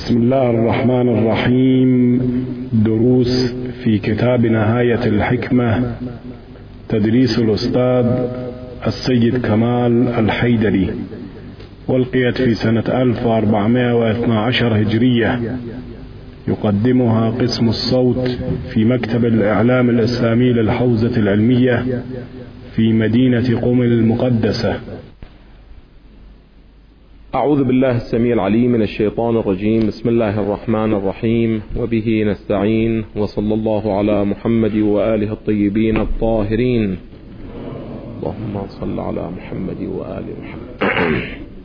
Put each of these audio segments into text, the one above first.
بسم الله الرحمن الرحيم. دروس في كتاب نهاية الحكمة، تدريس الأستاذ السيد كمال الحيدري، والقيت في سنة 1412 هجرية. يقدمها قسم الصوت في مكتب الإعلام الإسلامي للحوزة العلمية في مدينة قم المقدسة. أعوذ بالله السميع العليم من الشيطان الرجيم. بسم الله الرحمن الرحيم، وبه نستعين، وصلى الله على محمد وآله الطيبين الطاهرين. اللهم صل على محمد وآل محمد.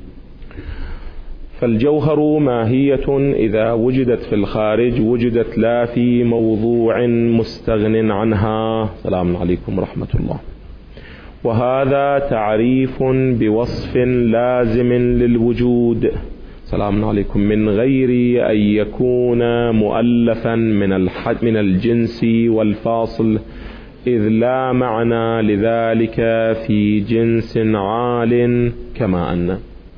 فالجوهر ماهية إذا وجدت في الخارج وجدت لا في موضوع مستغن عنها. سلام عليكم ورحمة الله. وهذا تعريف بوصف لازم للوجود. سلام عليكم. من غير أن يكون مؤلفا من الجنس والفاصل، إذ لا معنى لذلك في جنس عال. كما أن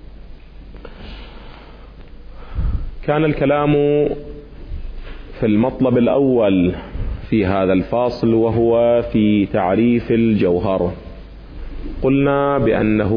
كان الكلام في المطلب الأول في هذا الفاصل، وهو في تعريف الجوهر. قلنا بأنه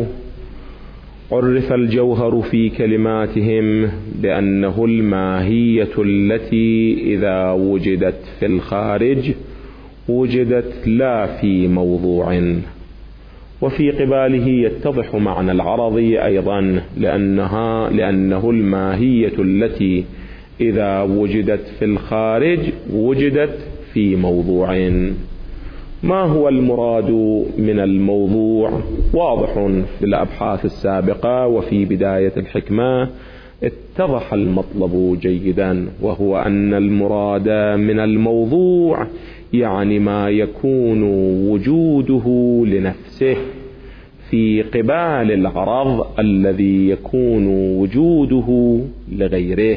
عرف الجوهر في كلماتهم بأنه الماهية التي إذا وجدت في الخارج وجدت لا في موضوع. وفي قباله يتضح معنى العرض أيضا، لأنه الماهية التي إذا وجدت في الخارج وجدت في موضوع. ما هو المراد من الموضوع؟ واضح في الأبحاث السابقة وفي بداية الحكمة اتضح المطلب جيدا، وهو أن المراد من الموضوع يعني ما يكون وجوده لنفسه في قبال العرض الذي يكون وجوده لغيره.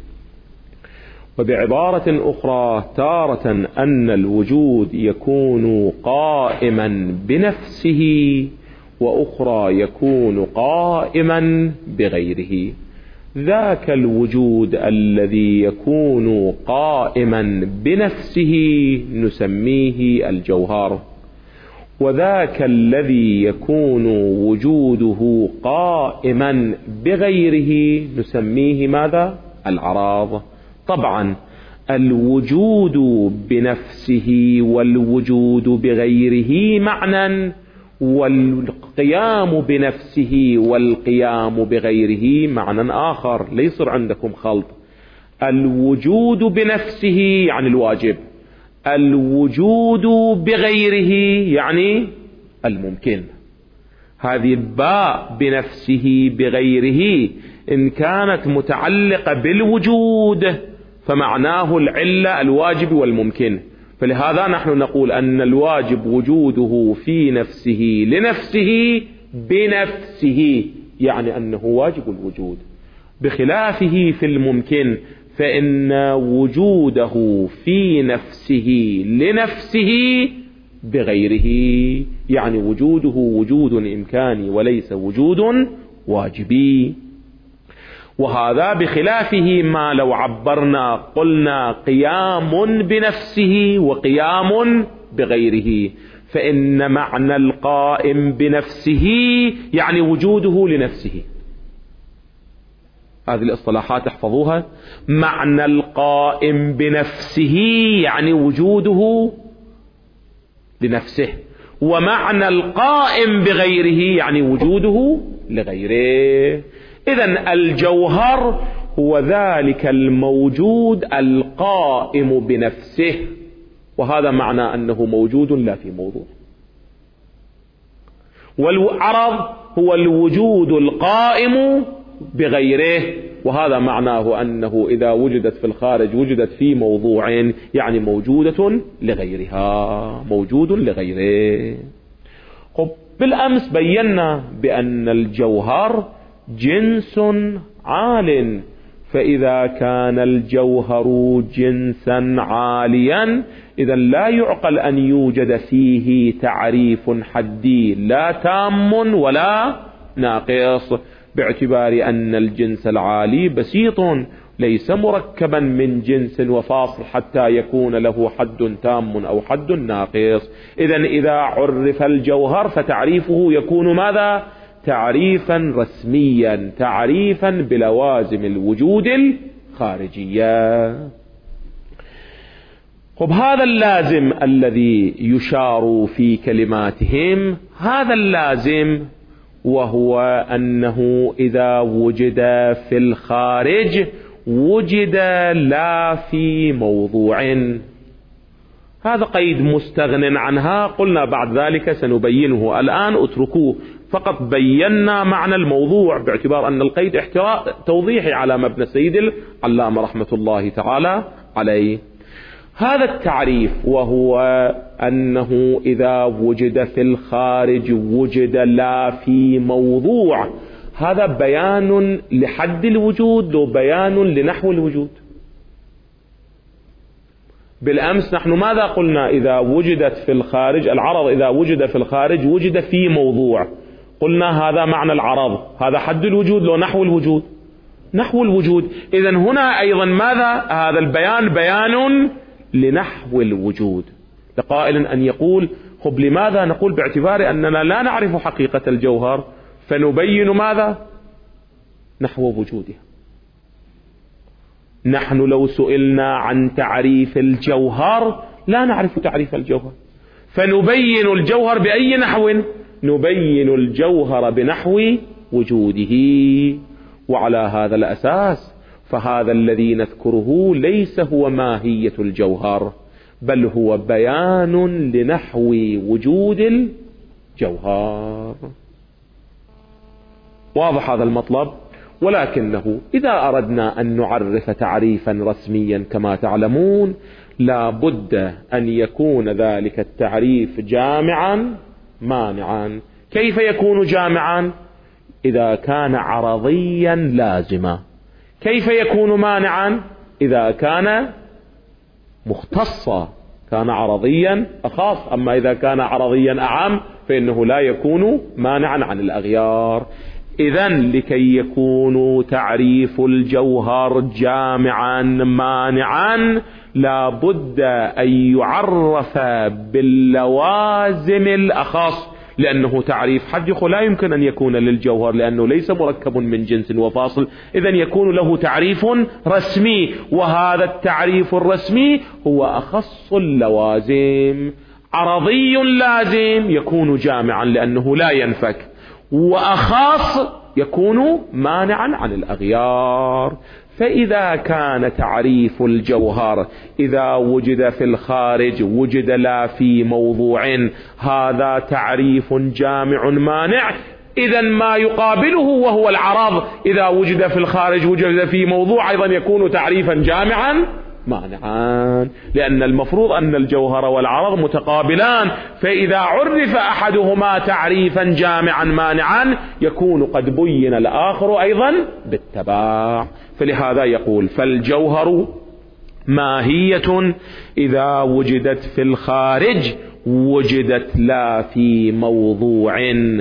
وبعبارة أخرى، تارة أن الوجود يكون قائما بنفسه، وأخرى يكون قائما بغيره. ذاك الوجود الذي يكون قائما بنفسه نسميه الجوهر، وذاك الذي يكون وجوده قائما بغيره نسميه ماذا؟ العراض. طبعا الوجود بنفسه والوجود بغيره معنى، والقيام بنفسه والقيام بغيره معنى آخر. لا يصير عندكم خلط. الوجود بنفسه يعني الواجب، الوجود بغيره يعني الممكن. هذه الباء بنفسه بغيره إن كانت متعلقة بالوجود فمعناه العلة الواجب والممكن. فلهذا نحن نقول أن الواجب وجوده في نفسه لنفسه بنفسه، يعني أنه واجب الوجود. بخلافه في الممكن، فإن وجوده في نفسه لنفسه بغيره، يعني وجوده وجود إمكاني وليس وجود واجبي. وهذا بخلافه ما لو عبرنا قلنا قيام بنفسه وقيام بغيره، فإن معنى القائم بنفسه يعني وجوده لنفسه. هذه الاصطلاحات احفظوها. معنى القائم بنفسه يعني وجوده لنفسه، ومعنى القائم بغيره يعني وجوده لغيره. إذن الجوهر هو ذلك الموجود القائم بنفسه، وهذا معنى أنه موجود لا في موضوع. والعرض هو الوجود القائم بغيره، وهذا معناه أنه إذا وجدت في الخارج وجدت في موضوع، يعني موجودة لغيرها، موجود لغيره. بالأمس بينا بأن الجوهر جنس عال، فإذا كان الجوهر جنسا عاليا إذا لا يعقل أن يوجد فيه تعريف حدي لا تام ولا ناقص، باعتبار أن الجنس العالي بسيط ليس مركبا من جنس وفاصل حتى يكون له حد تام أو حد ناقص. إذن إذا عرف الجوهر فتعريفه يكون ماذا؟ تعريفا رسميا، تعريفا بلوازم الوجود الخارجية. هذا اللازم الذي يشار في كلماتهم، هذا اللازم وهو أنه إذا وجد في الخارج وجد لا في موضوع. هذا قيد مستغن عنها، قلنا بعد ذلك سنبينه، الآن اتركوه، فقط بينا معنى الموضوع باعتبار أن القيد توضيحي على مبنى السيد العلامة رحمة الله تعالى عليه. هذا التعريف وهو أنه إذا وجد في الخارج وجد لا في موضوع، هذا بيان لحد الوجود وبيان لنحو الوجود. بالأمس نحن ماذا قلنا؟ إذا وجدت في الخارج العرض، إذا وجد في الخارج وجد في موضوع، قلنا هذا معنى العرض، هذا حد الوجود لو نحو الوجود، نحو الوجود. إذن هنا أيضا ماذا؟ هذا البيان بيان لنحو الوجود. لقائل أن يقول خب لماذا نقول باعتبار أننا لا نعرف حقيقة الجوهر فنبين ماذا؟ نحو وجوده. نحن لو سئلنا عن تعريف الجوهر لا نعرف تعريف الجوهر، فنبين الجوهر بأي نحو؟ نبين الجوهر بنحو وجوده. وعلى هذا الأساس فهذا الذي نذكره ليس هو ماهية الجوهر، بل هو بيان لنحو وجود الجوهر. واضح هذا المطلب؟ ولكنه إذا أردنا أن نعرف تعريفا رسميا كما تعلمون لا بد أن يكون ذلك التعريف جامعا مانعا. كيف يكون جامعا؟ إذا كان عرضيا لازما. كيف يكون مانعا؟ إذا كان مختصا، كان عرضيا أخاص، أما إذا كان عرضيا أعم فإنه لا يكون مانعا عن الأغيار. إذن لكي يكون تعريف الجوهر جامعا مانعا لا بد أن يعرف باللوازم الأخص، لأنه تعريف حد لا يمكن أن يكون للجوهر لأنه ليس مركب من جنس وفاصل. إذن يكون له تعريف رسمي، وهذا التعريف الرسمي هو أخص اللوازم. عرضي لازم يكون جامعا لأنه لا ينفك، وأخاص يكون مانعا عن الأغيار. فإذا كان تعريف الجوهر إذا وجد في الخارج وجد لا في موضوع، هذا تعريف جامع مانع. إذن ما يقابله وهو العرض إذا وجد في الخارج وجد في موضوع أيضا يكون تعريفا جامعا مانعان، لأن المفروض أن الجوهر والعرض متقابلان، فإذا عرف أحدهما تعريفا جامعا مانعا يكون قد بين الآخر أيضا بالتباع. فلهذا يقول فالجوهر ماهية إذا وجدت في الخارج وجدت لا في موضوع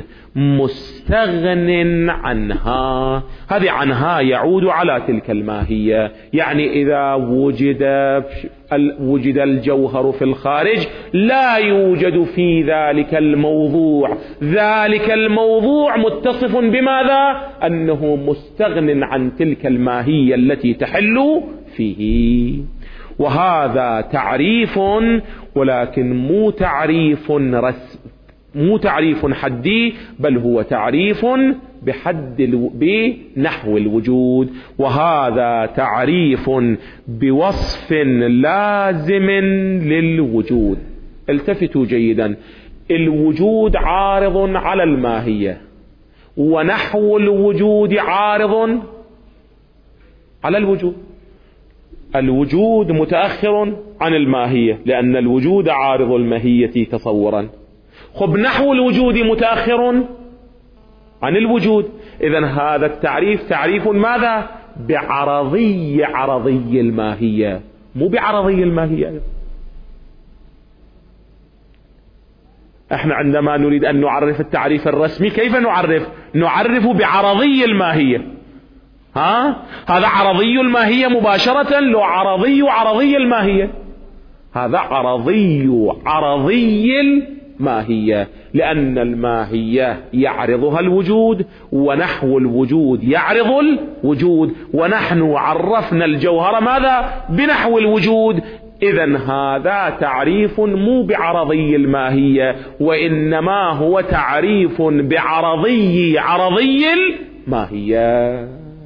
مستغن عنها. هذه عنها يعود على تلك الماهية، يعني إذا وجد الجوهر في الخارج لا يوجد في ذلك الموضوع، ذلك الموضوع متصف بماذا؟ أنه مستغن عن تلك الماهية التي تحل فيه. وهذا تعريف، ولكن مو تعريف حدي، بل هو تعريف بنحو الوجود. وهذا تعريف بوصف لازم للوجود. التفتوا جيدا، الوجود عارض على الماهية، ونحو الوجود عارض على الوجود. الوجود متأخر عن الماهية لأن الوجود عارض الماهية تصورا. خب نحو الوجود متأخر عن الوجود. إذن هذا التعريف تعريف ماذا؟ عرضي الماهية، مو بعرضي الماهية. احنا عندما نريد أن نعرف التعريف الرسمي كيف نعرف؟ نعرف بعرضي الماهية. هذا عرضي الماهية مباشرة، لو عرضي الماهية، هذا عرضي الماهية، لأن الماهية يعرضها الوجود، ونحو الوجود يعرض الوجود، ونحن عرفنا الجوهر ماذا؟ بنحو الوجود. إذن هذا تعريف مو بعرضي الماهية، وإنما هو تعريف بعرضي الماهية.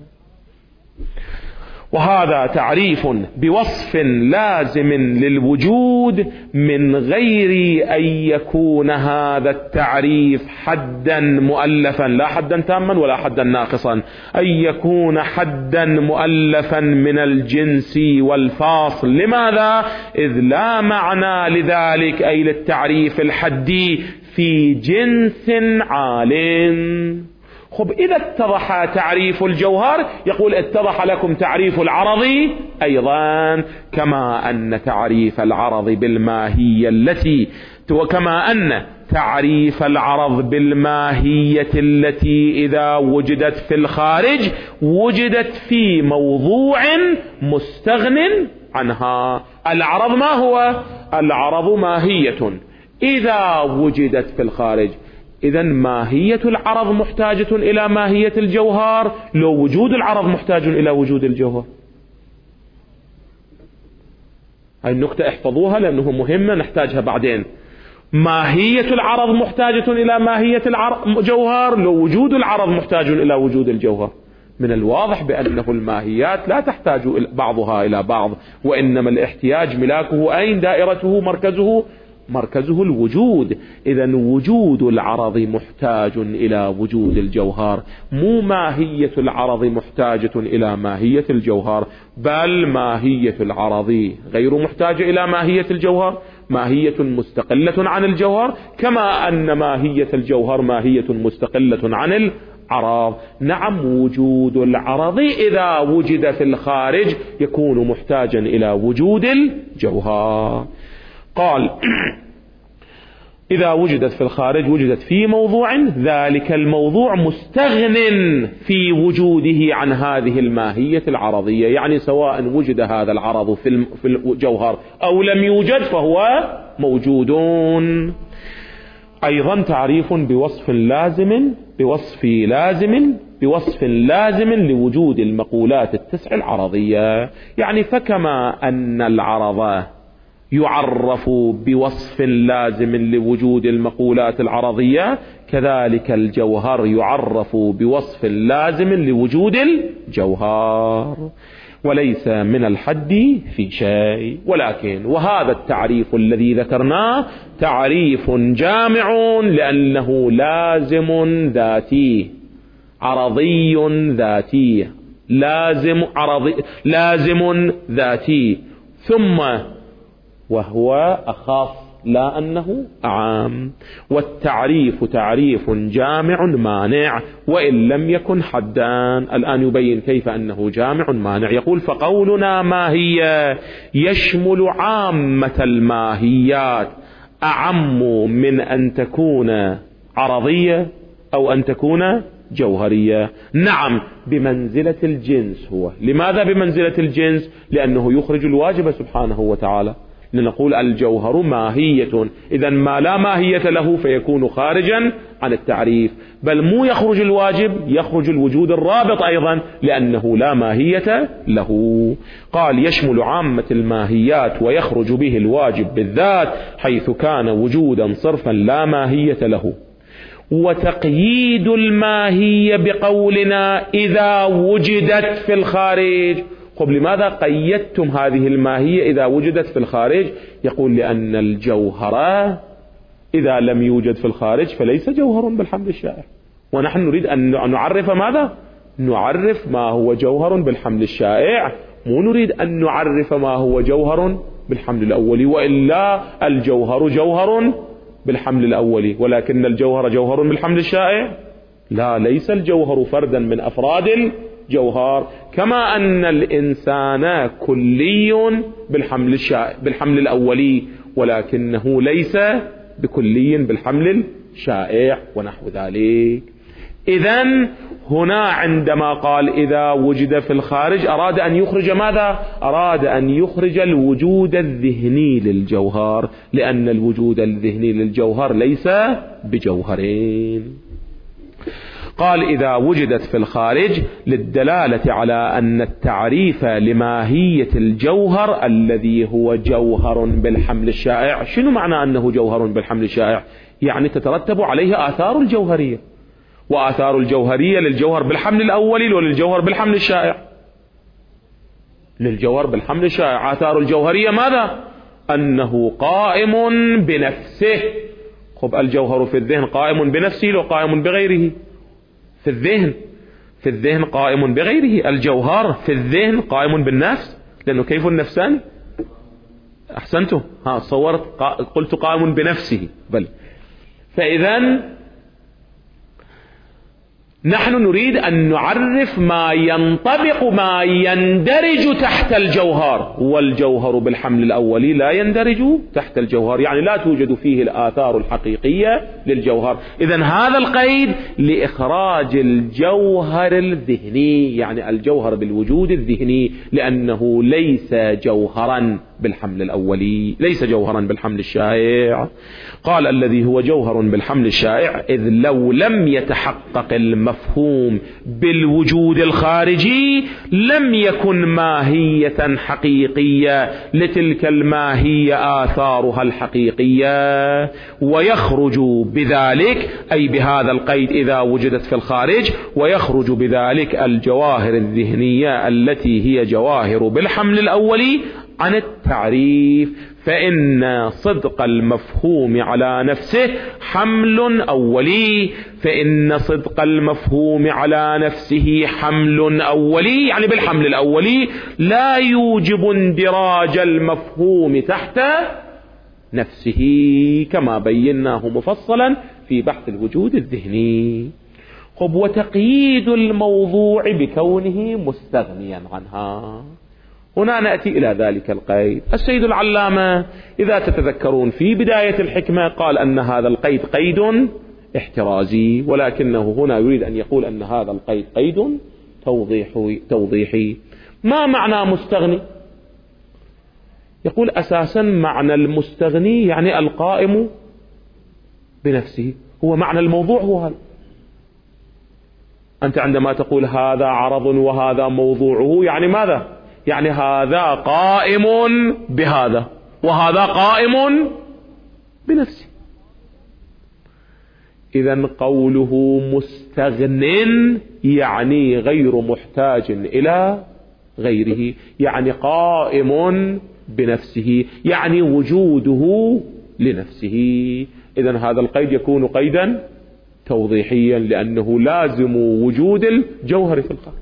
وهذا تعريف بوصف لازم للوجود من غير أن يكون هذا التعريف حدا مؤلفا، لا حدا تاما ولا حدا ناقصا، أن يكون حدا مؤلفا من الجنس والفاصل. لماذا؟ إذ لا معنى لذلك، أي للتعريف الحدي، في جنس عالٍ. خب إذا اتضح تعريف الجوهر، يقول اتضح لكم تعريف العرض أيضا، كما أن تعريف العرض بالماهية وكما أن تعريف العرض بالماهية التي إذا وجدت في الخارج وجدت في موضوع مستغن عنها. العرض ما هو؟ العرض ماهية إذا وجدت في الخارج. إذن ماهية العرض محتاجة إلى ماهية الجوهر، لو وجود العرض محتاج إلى وجود الجوهر. هاي النقطة احفظوها لأنه مهمة نحتاجها بعدين. ماهية العرض محتاجة إلى ماهية الجوهر، لو وجود العرض محتاج إلى وجود الجوهر. من الواضح بأنه الماهيات لا تحتاج بعضها إلى بعض، وإنما الاحتياج ملاكه أين؟ دائرته مركزه الوجود. إذن وجود العرض محتاج إلى وجود الجوهر، مو ماهية العرض محتاجة إلى ماهية الجوهر، بل ماهية العرض غير محتاجة إلى ماهية الجوهر، ماهية مستقلة عن الجوهر، كما أن ماهية الجوهر ماهية مستقلة عن العرض. نعم، وجود العرض إذا وجد في الخارج يكون محتاجا إلى وجود الجوهر. قال إذا وجدت في الخارج وجدت في موضوع، ذلك الموضوع مستغن في وجوده عن هذه الماهية العرضية، يعني سواء وجد هذا العرض في الجوهر أو لم يوجد فهو موجود. أيضا تعريف بوصف لازم لوجود المقولات التسع العرضية. يعني فكما أن العرض يعرف بوصف لازم لوجود المقولات العرضية، كذلك الجوهر يعرف بوصف لازم لوجود الجوهر، وليس من الحد في شيء. ولكن وهذا التعريف الذي ذكرناه تعريف جامع، لأنه لازم ذاتي، عرضي ذاتي، لازم ذاتي، ثم وهو أخاف لا أنه أعام. والتعريف تعريف جامع مانع وإن لم يكن حدان. الآن يبين كيف أنه جامع مانع. يقول فقولنا ماهية يشمل عامة الماهيات، أعم من أن تكون عرضية أو أن تكون جوهرية. نعم، بمنزلة الجنس هو. لماذا بمنزلة الجنس؟ لأنه يخرج الواجب سبحانه وتعالى. لنقول الجوهر ماهية، إذن ما لا ماهية له فيكون خارجا عن التعريف، بل مو يخرج الواجب، يخرج الوجود الرابط أيضا لأنه لا ماهية له. قال يشمل عامة الماهيات ويخرج به الواجب بالذات، حيث كان وجودا صرفا لا ماهية له. وتقييد الماهية بقولنا إذا وجدت في الخارج. قبل لماذا قيدتم هذه الماهية إذا وجدت في الخارج؟ يقول لأن الجوهر إذا لم يوجد في الخارج فليس جوهر بالحمل الشائع، ونحن نريد أن نعرف ماذا؟ نعرف ما هو جوهر بالحمل الشائع، مو نريد أن نعرف ما هو جوهر بالحمل الأولي، وإلا الجوهر جوهر بالحمل الأولي ولكن الجوهر جوهر بالحمل الشائع. لا، ليس الجوهر فردا من أفراد الجوهر، كما أن الإنسان كلي بالحمل الأولي ولكنه ليس بكلي بالحمل الشائع ونحو ذلك. إذن هنا عندما قال إذا وجد في الخارج أراد أن يخرج ماذا؟ أراد أن يخرج الوجود الذهني للجوهر، لأن الوجود الذهني للجوهر ليس بجوهرين. قال إذا وجدت في الخارج للدلالة على أن التعريف لماهية الجوهر الذي هو جوهر بالحمل الشائع. شنو معنى أنه جوهر بالحمل الشائع؟ يعني تترتب عليه آثار الجوهرية، وآثار الجوهرية للجوهر بالحمل الأولي وللجوهر بالحمل الشائع. للجوهر بالحمل الشائع آثار الجوهرية ماذا؟ أنه قائم بنفسه. خب الجوهر في الذهن قائم بنفسه لو قائم بغيره؟ في الذهن قائم بغيره. الجوهر في الذهن قائم بالنفس، لأنه كيف النفسان؟ أحسنتم، صورت قلت قائم بنفسه بل. فإذا نحن نريد أن نعرف ما ينطبق ما يندرج تحت الجوهر، والجوهر بالحمل الأولي لا يندرج تحت الجوهر، يعني لا توجد فيه الآثار الحقيقية للجوهر. إذن هذا القيد لإخراج الجوهر الذهني، يعني الجوهر بالوجود الذهني، لأنه ليس جوهرا بالحمل الأولي، ليس جوهرا بالحمل الشائع. قال الذي هو جوهر بالحمل الشائع إذ لو لم يتحقق المفهوم بالوجود الخارجي لم يكن ماهية حقيقية لتلك الماهية آثارها الحقيقية، ويخرج بذلك أي بهذا القيد إذا وجدت في الخارج، ويخرج بذلك الجواهر الذهنية التي هي جواهر بالحمل الأولي عن التعريف. فإن صدق المفهوم على نفسه حمل أولي، فإن صدق المفهوم على نفسه حمل أولي، يعني بالحمل الأولي لا يوجب اندراج المفهوم تحت نفسه كما بيناه مفصلا في بحث الوجود الذهني. وتقييد الموضوع بكونه مستغنيا عنها. هنا نأتي إلى ذلك القيد. السيد العلامة إذا تتذكرون في بداية الحكمة قال أن هذا القيد قيد احترازي، ولكنه هنا يريد أن يقول أن هذا القيد قيد توضيحي. ما معنى مستغني؟ يقول أساسا معنى المستغني يعني القائم بنفسه، هو معنى الموضوع هو هذا. أنت عندما تقول هذا عرض وهذا موضوعه يعني ماذا؟ يعني هذا قائم بهذا وهذا قائم بنفسه. إذن قوله مستغن يعني غير محتاج إلى غيره، يعني قائم بنفسه، يعني وجوده لنفسه. إذن هذا القيد يكون قيدا توضيحيا، لأنه لازم وجود الجوهر في الخارج،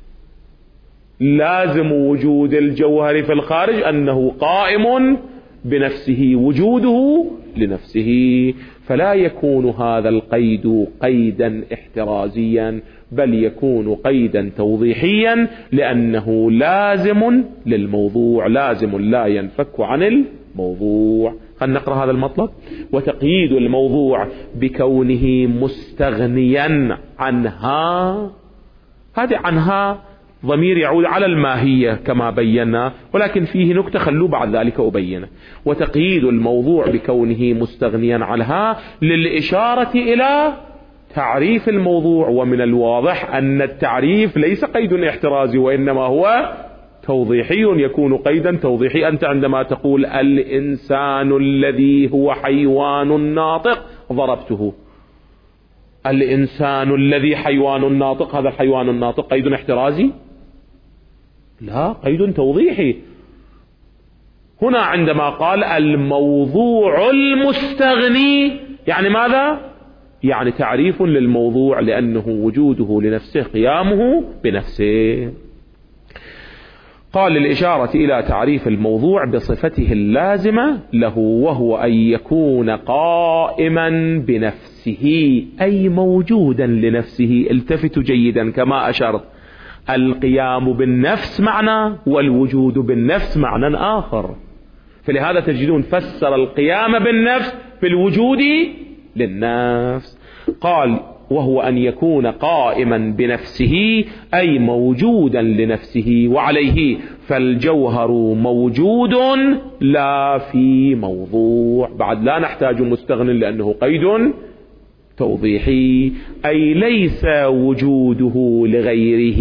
لازم وجود الجوهر في الخارج أنه قائم بنفسه، وجوده لنفسه. فلا يكون هذا القيد قيدا احترازيا، بل يكون قيدا توضيحيا، لأنه لازم للموضوع، لازم لا ينفك عن الموضوع. خلينا نقرأ هذا المطلب. وتقييد الموضوع بكونه مستغنيا عنها، هذه عنها ضمير يعود على الماهية كما بينا، ولكن فيه نكتة خلوا بعد ذلك أبينه. وتقييد الموضوع بكونه مستغنيا عنها للإشارة إلى تعريف الموضوع، ومن الواضح أن التعريف ليس قيد احترازي وإنما هو توضيحي، يكون قيدا توضيحي. أنت عندما تقول الإنسان الذي هو حيوان ناطق ضربته، الإنسان الذي حيوان ناطق، هذا الحيوان الناطق قيد احترازي؟ لا، قيد توضيحي. هنا عندما قال الموضوع المستغني يعني ماذا؟ يعني تعريف للموضوع، لأنه وجوده لنفسه، قيامه بنفسه. قال للإشارة إلى تعريف الموضوع بصفته اللازمة له، وهو أن يكون قائما بنفسه أي موجودا لنفسه. التفتوا جيدا كما أشرت، القيام بالنفس معنى والوجود بالنفس معنى آخر، فلهذا تجدون فسر القيام بالنفس بالوجود للنفس. قال وهو أن يكون قائما بنفسه أي موجودا لنفسه وعليه، فالجوهر موجود لا في موضوع. بعد لا نحتاج مستغن لأنه قيد توضيحي، أي ليس وجوده لغيره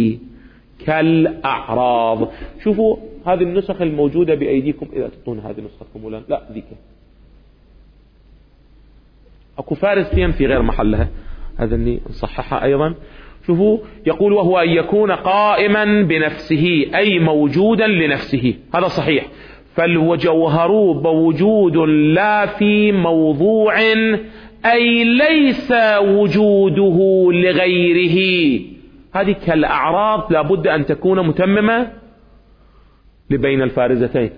كالأعراض. شوفوا هذه النسخ الموجودة بأيديكم، إذا تطون هذه نسختكم ولا لا، ذيك أكو فارسيا في غير محلها، هذا اللي نصححها أيضا. شوفوا يقول وهو أن يكون قائما بنفسه أي موجودا لنفسه، هذا صحيح. فالجوهر موجود لا في موضوع أي ليس وجوده لغيره. هذه كالأعراض لابد أن تكون متممة لبين الفارزتين،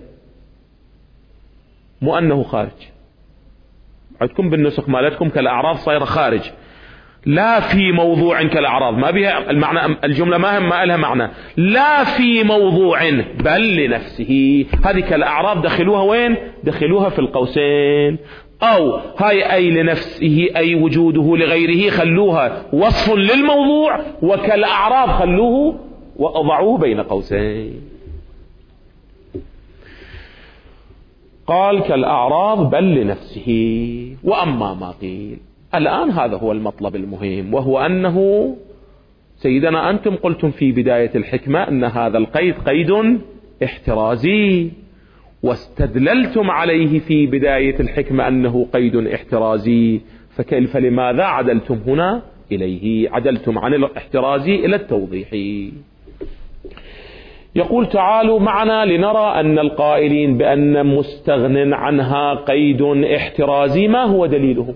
مو أنه خارج. عندكم بالنسخ مالتكم كالأعراض صايرة خارج، لا في موضوع كالأعراض، ما بها المعنى، الجملة ما لها معنى. لا في موضوع بل لنفسه، هذه كالأعراض دخلوها وين؟ دخلوها في القوسين. أو هاي أي لنفسه أي وجوده لغيره خلوها وصف للموضوع، وكالأعراض خلوه وأضعوه بين قوسين. قال كالأعراض بل لنفسه. وأما ما قيل الآن هذا هو المطلب المهم، وهو أنه سيدنا أنتم قلتم في بداية الحكمة أن هذا القيد قيد احترازي، واستدللتم عليه في بداية الحكمة أنه قيد احترازي، فلماذا عدلتم هنا إليه؟ عدلتم عن الاحترازي إلى التوضيحي. يقول تعالوا معنا لنرى أن القائلين بأن مستغن عنها قيد احترازي ما هو دليلهم؟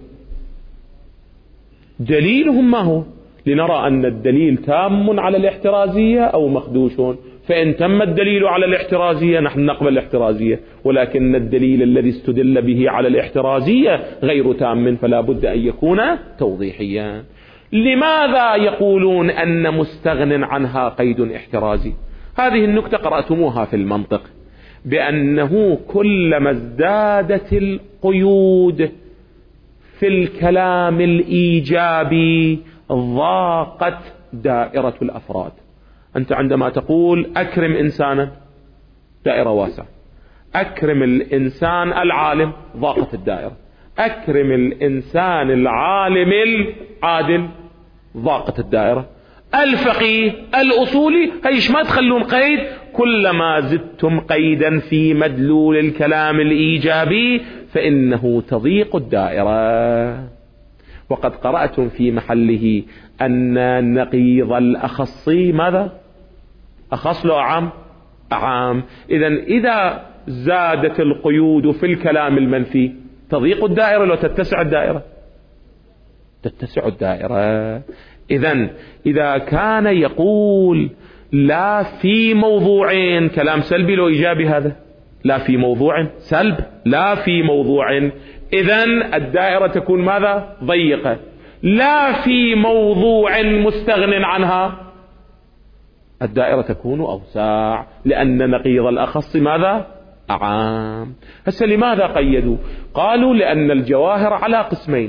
دليلهم ما هو؟ لنرى أن الدليل تام على الاحترازية أو مخدوش. فإن تم الدليل على الاحترازية نحن نقبل الاحترازية، ولكن الدليل الذي استدل به على الاحترازية غير تام، فلا بد أن يكون توضيحيا. لماذا يقولون أن مستغن عنها قيد احترازي؟ هذه النكتة قرأتموها في المنطق، بأنه كلما ازدادت القيود في الكلام الإيجابي ضاقت دائرة الأفراد. أنت عندما تقول أكرم إنسانا، دائرة واسعة. أكرم الإنسان العالم، ضاقت الدائرة. أكرم الإنسان العالم العادل، ضاقت الدائرة. الفقيه الأصولي، هيش ما تخلون قيد. كلما زدتم قيدا في مدلول الكلام الإيجابي فإنه تضيق الدائرة. وقد قرأتم في محله أن نقيض الأخص ماذا؟ أخص له أعام؟ أعام. إذا زادت القيود في الكلام المنفي تضيق الدائرة لو تتسع الدائرة؟ تتسع الدائرة. إذا كان يقول لا في موضوع، كلام سلبي لو إيجابي، هذا لا في موضوع سلب، لا في موضوع، إذن الدائرة تكون ماذا؟ ضيقة. لا في موضوع مستغن عنها، الدائرة تكون أوسع، لأن نقيض الأخص ماذا؟ أعام. هسه لماذا قيدوا؟ قالوا لأن الجواهر على قسمين: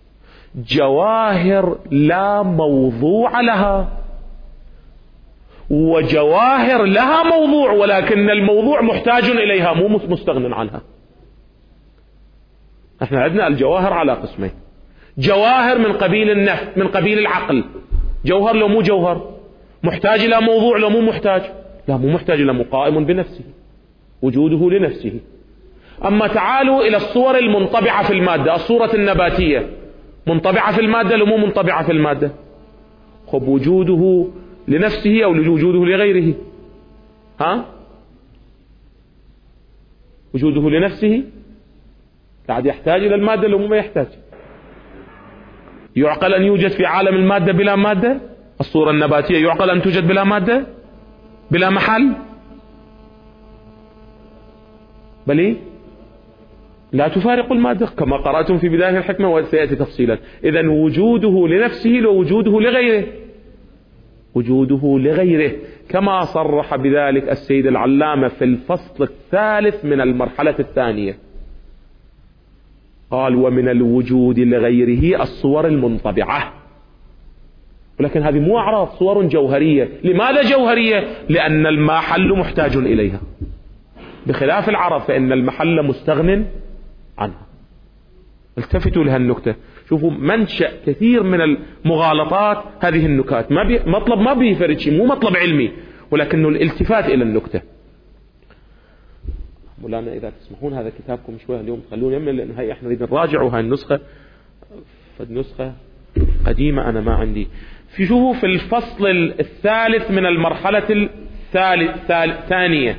جواهر لا موضوع لها، وجواهر لها موضوع ولكن الموضوع محتاج إليها مو مستغن عنها. احنا عندنا الجواهر على قسمين: جواهر من قبيل النفس، من قبيل العقل، جوهر لو مو جوهر، محتاج إلى موضوع لو مو محتاج، لا مو محتاج إلى قائم بنفسه، وجوده لنفسه. أما تعالوا إلى الصور المنطبعة في المادة، الصورة النباتية منطبعة في المادة لو مو منطبعة في المادة؟ خب وجوده لنفسه أو وجوده لغيره؟ وجوده لنفسه قاعد يحتاج إلى المادة لو ما يحتاج. يعقل أن يوجد في عالم المادة بلا مادة؟ الصورة النباتية يعقل أن توجد بلا مادة بلا محل؟ بل لا تفارق المادة كما قرأتم في بداية الحكمة وسيأتي تفصيلا. إذن وجوده لنفسه لو وجوده لغيره، وجوده لغيره، كما صرح بذلك السيد العلامة في الفصل الثالث من المرحلة الثانية. قال: ومن الوجود لغيره الصور المنطبعة. ولكن هذه مو أعراض، صور جوهرية. لماذا جوهرية؟ لأن المحل محتاج إليها، بخلاف العرض فإن المحل مستغن عنها. التفتوا لها النكتة، شوفوا منشأ كثير من المغالطات هذه النكات. مطلب ما بيفرد شيء، مو مطلب علمي، ولكنه الالتفات إلى النكتة. مولانا إذا تسمحون هذا كتابكم شوية اليوم تخلون يمنا، لأن هاي احنا نريد نراجع هاي النسخة، فالنسخة قديمة أنا ما عندي. شوفوا في الفصل الثالث من المرحلة الثانية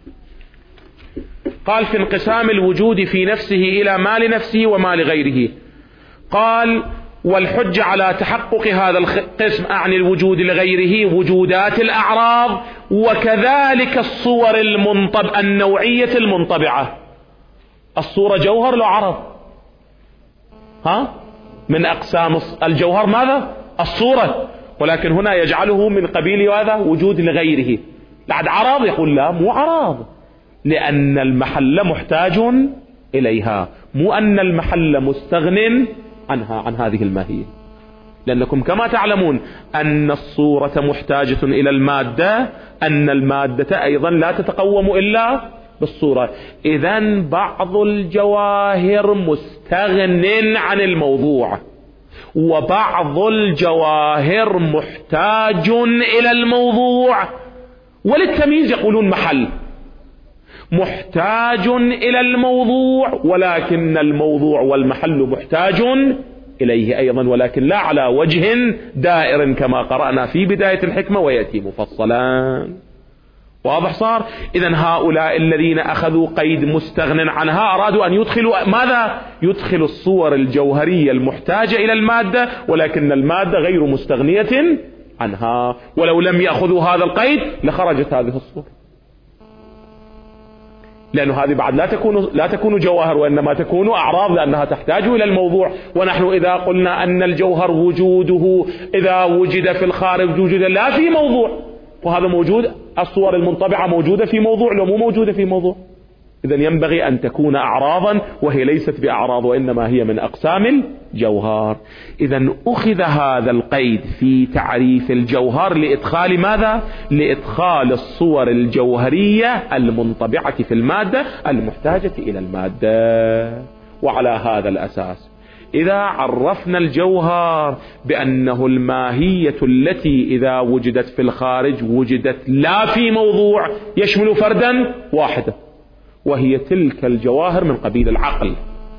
قال في انقسام الوجود في نفسه إلى ما لنفسه وما لغيره. قال والحج على تحقق هذا القسم عن الوجود لغيره وجودات الأعراض، وكذلك الصور النوعية المنطبعة. الصورة جوهر لو عرض، من أقسام الجوهر ماذا؟ الصورة، ولكن هنا يجعله من قبيل هذا وجود لغيره. بعد عرض يقول لا، مو عرض، لأن المحل محتاج إليها، مو أن المحل مستغن عنها، عن هذه الماهية. لأنكم كما تعلمون أن الصورة محتاجة إلى المادة، أن المادة أيضا لا تتقوم إلا بالصورة. إذن بعض الجواهر مستغن عن الموضوع، وبعض الجواهر محتاج إلى الموضوع. وللتمييز يقولون محل محتاج إلى الموضوع، ولكن الموضوع والمحل محتاج إليه أيضا، ولكن لا على وجه دائر كما قرأنا في بداية الحكمة ويأتي مفصلا. واضح صار؟ إذن هؤلاء الذين أخذوا قيد مستغن عنها أرادوا أن يدخلوا ماذا؟ يدخلوا الصور الجوهرية المحتاجة إلى المادة، ولكن المادة غير مستغنية عنها. ولو لم يأخذوا هذا القيد لخرجت هذه الصورة، لأن هذه بعد لا تكون جواهر، وإنما تكون أعراض، لأنها تحتاج إلى الموضوع. ونحن إذا قلنا أن الجوهر وجوده إذا وجد في الخارج وجد لا في موضوع، وهذا موجود. الصور المنطبعة موجودة في موضوع لو مو موجودة في موضوع. إذن ينبغي أن تكون أعراضا، وهي ليست بأعراض، وإنما هي من أقسام الجوهر. إذن أخذ هذا القيد في تعريف الجوهر لإدخال ماذا؟ لإدخال الصور الجوهرية المنطبعة في المادة المحتاجة إلى المادة. وعلى هذا الأساس إذا عرفنا الجوهر بأنه الماهية التي إذا وجدت في الخارج وجدت لا في موضوع، يشمل فردا واحدا، وهي تلك الجواهر من قبيل العقل.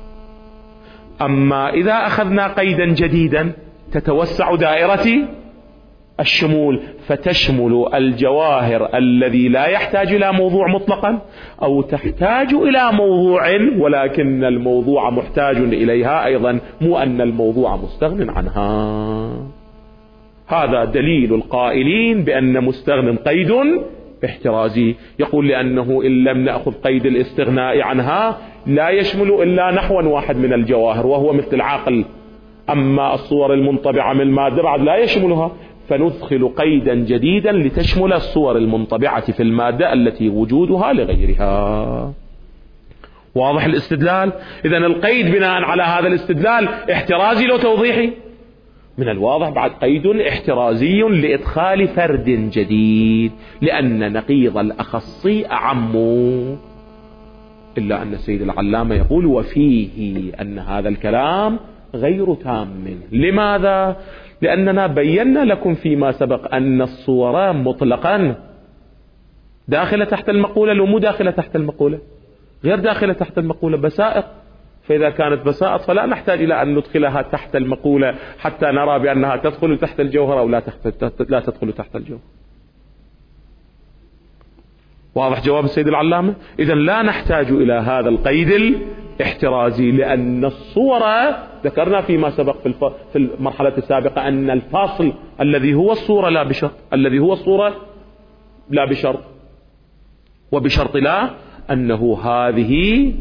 أما إذا أخذنا قيدا جديدا تتوسع دائرة الشمول، فتشمل الجواهر الذي لا يحتاج إلى موضوع مطلقا، أو تحتاج إلى موضوع ولكن الموضوع محتاج إليها أيضا، مو أن الموضوع مستغن عنها. هذا دليل القائلين بأن مستغن قيد احترازي. يقول لأنه إن لم نأخذ قيد الاستغناء عنها لا يشمل إلا نحوا واحد من الجواهر، وهو مثل العقل. أما الصور المنطبعة من المادة بعد لا يشملها، فندخل قيدا جديدا لتشمل الصور المنطبعة في المادة التي وجودها لغيرها. واضح الاستدلال؟ إذن القيد بناء على هذا الاستدلال احترازي لو توضيحي؟ من الواضح بعد قيد احترازي لإدخال فرد جديد، لأن نقيض الأخصي أعم. إلا أن السيد العلامة يقول وفيه أن هذا الكلام غير تام. لماذا؟ لأننا بينا لكم فيما سبق أن الصور مطلقا داخلة تحت المقولة لو مو داخلة تحت المقولة، غير داخلة تحت المقولة، بسائط. فإذا كانت بسائط فلا نحتاج إلى أن ندخلها تحت المقولة حتى نرى بأنها تدخل تحت الجوهر أو لا تدخل تحت الجوهر. واضح جواب السيد العلامة؟ إذن لا نحتاج إلى هذا القيد الاحترازي، لأن الصور ذكرنا فيما سبق في المرحلة السابقة أن الفاصل الذي هو الصورة لا بشرط، الذي هو الصورة لا بشرط، وبشرط لا أنه هذه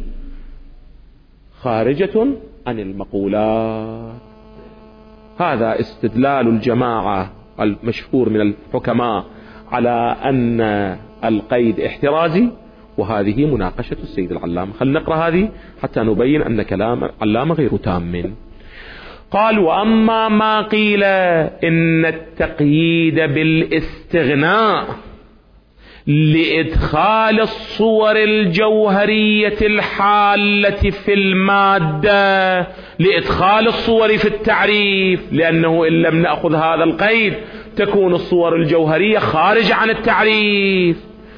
خارجة عن المقولات. هذا استدلال الجماعة المشهور من الحكماء على أن القيد احترازي، وهذه مناقشة السيد العلامة. خلنا نقرأ هذه حتى نبين أن كلام العلامة غير تام. قال: وأما ما قيل إن التقييد بالاستغناء لإدخال الصور الجوهرية الحالة في المادة، لإدخال الصور في التعريف، لأنه إن لم نأخذ هذا القيد تكون الصور الجوهرية خارج عن التعريف،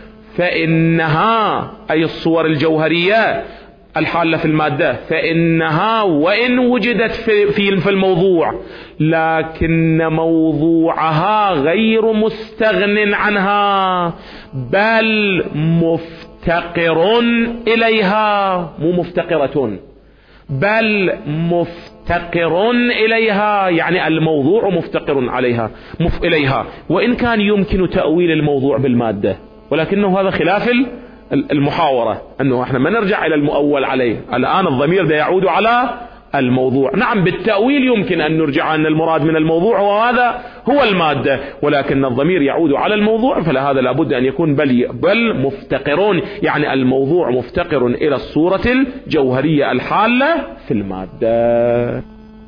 فإنها أي الصور الجوهرية الحالة في المادة فإنها وإن وجدت في الموضوع لكن موضوعها غير مستغن عنها بل مفتقر إليها، مو مفتقرة بل مفتقر إليها، يعني الموضوع مفتقر عليها إليها، وإن كان يمكن تأويل الموضوع بالمادة، ولكنه هذا خلاف المحاورة، أنه احنا ما نرجع إلى المؤول عليه. الآن الضمير ده يعود على الموضوع. نعم بالتأويل يمكن أن نرجع أن المراد من الموضوع وهذا هو المادة، ولكن الضمير يعود على الموضوع، فلهذا لابد أن يكون بل مفتقرون، يعني الموضوع مفتقر إلى الصورة الجوهرية الحالة في المادة.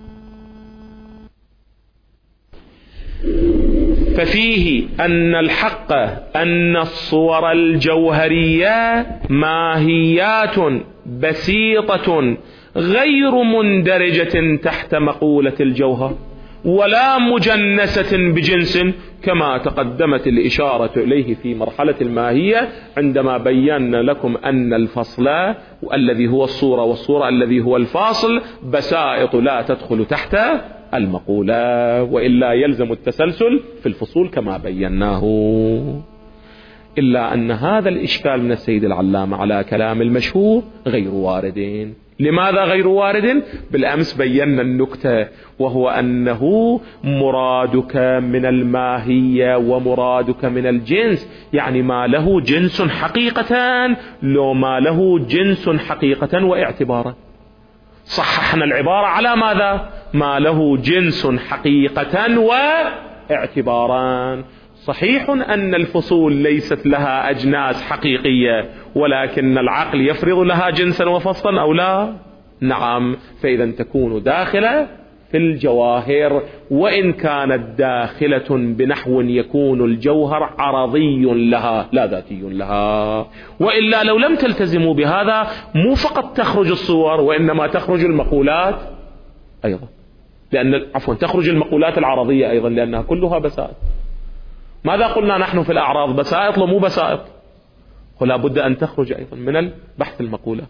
ففيه أن الحق أن الصور الجوهرية ماهيات بسيطة غير مندرجة تحت مقولة الجوهر ولا مجنسة بجنس، كما تقدمت الإشارة إليه في مرحلة الماهية عندما بينا لكم أن الفصل الذي هو الصورة والصورة الذي هو الفاصل بسائط لا تدخل تحت المقولة، وإلا يلزم التسلسل في الفصول كما بيناه. إلا أن هذا الإشكال من السيد العلامة على كلام المشهور غير واردين. لماذا غير وارد؟ بالأمس بينا النكتة، وهو أنه مرادك من الماهية ومرادك من الجنس، يعني ما له جنس حقيقة لو ما له جنس حقيقة واعتبارا. صححنا العبارة على ماذا؟ ما له جنس حقيقة واعتبارا. صحيح أن الفصول ليست لها أجناس حقيقية، ولكن العقل يفرض لها جنسا وفصلا أو لا؟ نعم، فإذا تكون داخلة في الجواهر، وإن كانت داخلة بنحو يكون الجوهر عرضي لها لا ذاتي لها. وإلا لو لم تلتزموا بهذا مو فقط تخرج الصور، وإنما تخرج المقولات أيضا، تخرج المقولات العرضية أيضا، لأنها كلها بسائط. ماذا قلنا نحن في الأعراض؟ بسائط ومو بسائط، ولا بد أن تخرج أيضا من البحث المقولات.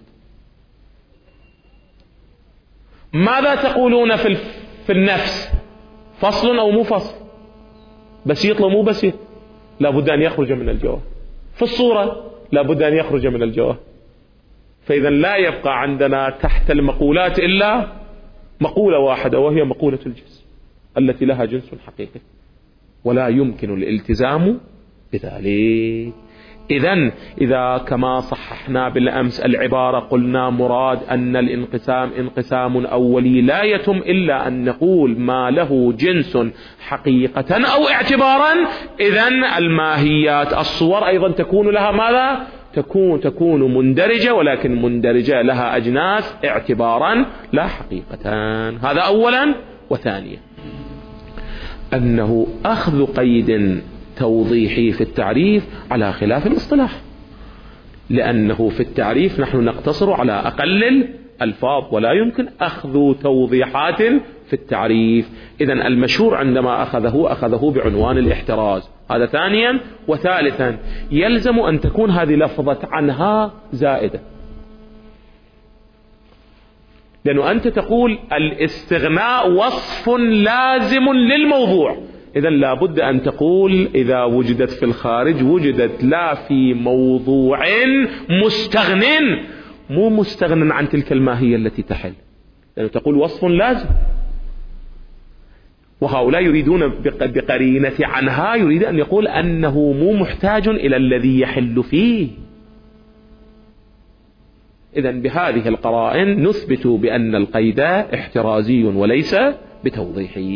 ماذا تقولون في النفس؟ فصل أو مو فصل؟ بسيط ومو بسيط؟ لا بد أن يخرج من الجواب. في الصورة لا بد أن يخرج من الجواب. فإذا لا يبقى عندنا تحت المقولات إلا مقولة واحدة، وهي مقولة الجنس التي لها جنس حقيقي، ولا يمكن الالتزام بذلك. إذن إذا كما صححنا بالأمس العبارة قلنا مراد أن الانقسام انقسام أولي لا يتم إلا أن نقول ما له جنس حقيقة أو اعتبارا، إذن الماهيات الصور أيضا تكون لها ماذا؟ تكون مندرجة، ولكن مندرجة لها أجناس اعتبارا لا حقيقة. هذا أولا. وثانيا أنه أخذ قيد توضيحي في التعريف على خلاف الاصطلاح، لأنه في التعريف نحن نقتصر على أقل الألفاظ، ولا يمكن أخذ توضيحات في التعريف. إذن المشهور عندما أخذه بعنوان الاحتراز. هذا ثانيا. وثالثا يلزم أن تكون هذه لفظة عنها زائدة، لأنه أنت تقول الاستغناء وصف لازم للموضوع، إذن لا بد أن تقول إذا وجدت في الخارج وجدت لا في موضوع مستغن، مو مستغن عن تلك الماهية التي تحل، لأنه تقول وصف لازم. وهؤلاء يريدون بقرينة عنها، يريد أن يقول أنه مو محتاج إلى الذي يحل فيه. إذن بهذه القرائن نثبت بأن القيد احترازي وليس بتوضيحي.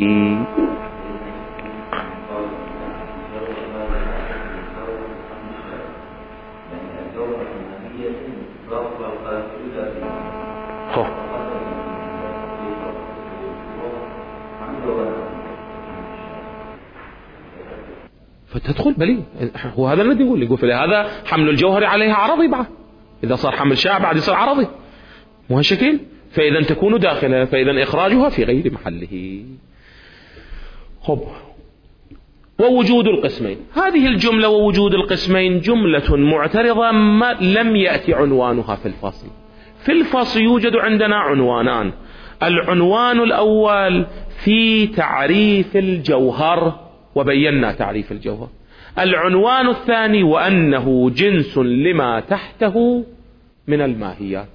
فتدخل بلي. هو هذا الذي يقول فلهذا حمل الجوهر عليها عرضي بعد، إذا صار حمل شائع بعد يصير عرضي مو هالشكل، فإذا تكون داخلة، فإذا إخراجها في غير محله. خب، ووجود القسمين، هذه الجملة ووجود القسمين جملة معترضة ما لم يأتي عنوانها في الفصل. في الفصل يوجد عندنا عنوانان، العنوان الأول في تعريف الجوهر وبينا تعريف الجوهر، العنوان الثاني وأنه جنس لما تحته من الماهيات.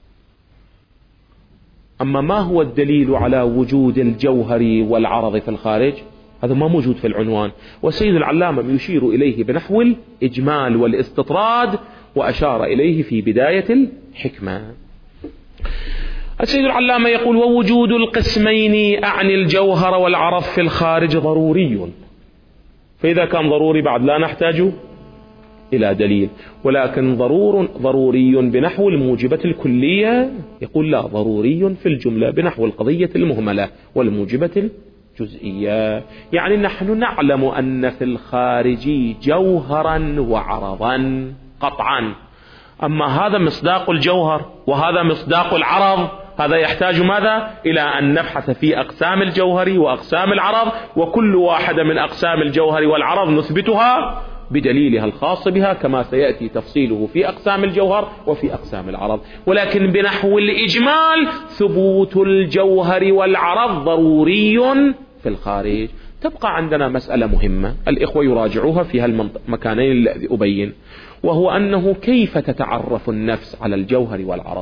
أما ما هو الدليل على وجود الجوهر والعرض في الخارج؟ هذا ما موجود في العنوان، والسيد العلامة يشير إليه بنحو الإجمال والاستطراد، وأشار إليه في بداية الحكمة. السيد العلامة يقول ووجود القسمين أعني الجوهر والعرض في الخارج ضروري، فإذا كان ضروري بعد لا نحتاج إلى دليل، ولكن ضروري بنحو الموجبة الكلية، يقول لا، ضروري في الجملة بنحو القضية المهملة والموجبة الجزئية. يعني نحن نعلم أن في الخارج جوهرا وعرضا قطعا، أما هذا مصداق الجوهر وهذا مصداق العرض، هذا يحتاج ماذا؟ إلى أن نبحث في أقسام الجوهر وأقسام العرض، وكل واحدة من أقسام الجوهر والعرض نثبتها بدليلها الخاص بها، كما سيأتي تفصيله في أقسام الجوهر وفي أقسام العرض. ولكن بنحو الإجمال ثبوت الجوهر والعرض ضروري في الخارج. تبقى عندنا مسألة مهمة الإخوة يراجعوها في هالمكانين الذي أبين، وهو أنه كيف تتعرف النفس على الجوهر والعرض.